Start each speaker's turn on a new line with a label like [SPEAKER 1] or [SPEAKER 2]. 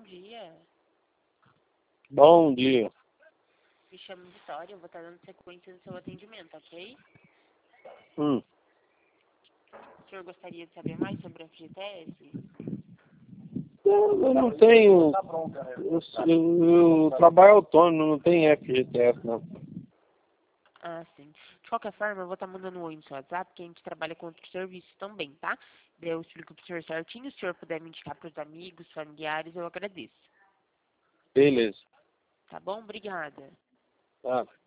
[SPEAKER 1] dia.
[SPEAKER 2] Bom dia.
[SPEAKER 1] Me chamo Vitória, eu vou estar dando sequência no seu atendimento, ok?
[SPEAKER 2] Hum.
[SPEAKER 1] O senhor gostaria de saber mais sobre a FGTS?
[SPEAKER 2] Eu não tenho. Eu trabalho autônomo, não tenho FGTS, não.
[SPEAKER 1] Ah, sim. De qualquer forma, eu vou estar mandando um oi no seu WhatsApp, que a gente trabalha com outros serviços também, tá? Daí eu explico pro senhor certinho, se o senhor puder me indicar pros amigos, familiares, eu agradeço.
[SPEAKER 2] Beleza.
[SPEAKER 1] Tá bom? Obrigada.
[SPEAKER 2] Tá.